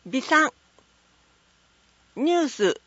備産ニュース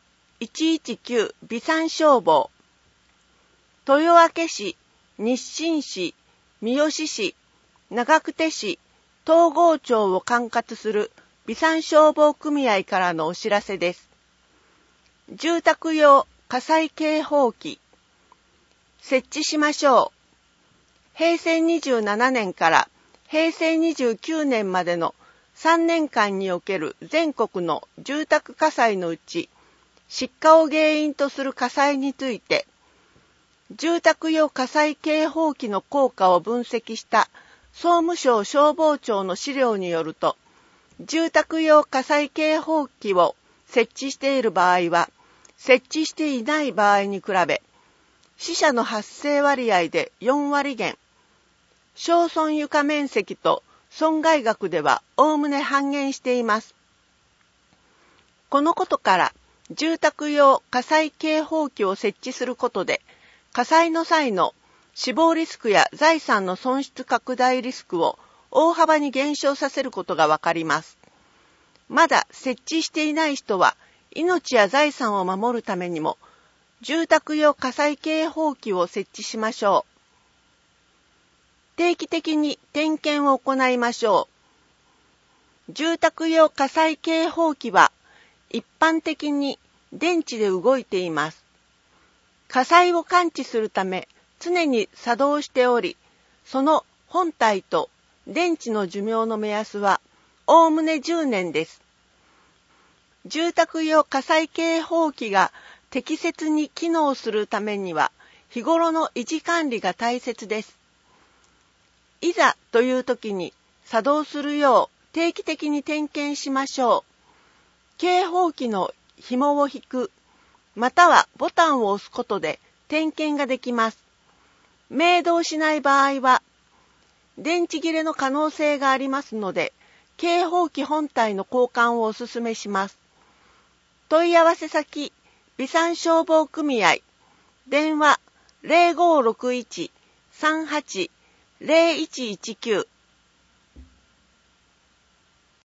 119備産消防豊明市、日清市、三好市、長久手市、東郷町を管轄する備産消防組合からのお知らせです。住宅用火災警報器設置しましょう。平成27年から平成29年までの3年間における全国の住宅火災のうち、失火を原因とする火災について、住宅用火災警報器の効果を分析した総務省消防庁の資料によると、住宅用火災警報器を設置している場合は、設置していない場合に比べ、死者の発生割合で4割減、焼損床面積と損害額ではおおむね半減しています。このことから、住宅用火災警報器を設置することで、火災の際の死亡リスクや財産の損失拡大リスクを大幅に減少させることがわかります。まだ設置していない人は、命や財産を守るためにも、住宅用火災警報器を設置しましょう。定期的に点検を行いましょう。住宅用火災警報器は一般的に電池で動いています。火災を感知するため常に作動しており、その本体と電池の寿命の目安はおおむね10年です。住宅用火災警報器が適切に機能するためには日頃の維持管理が大切です。いざという時に作動するよう定期的に点検しましょう。警報器の紐を引く、またはボタンを押すことで点検ができます。明動しない場合は、電池切れの可能性がありますので、警報器本体の交換をお勧めします。問い合わせ先、備産消防組合、電話 0561-38-0119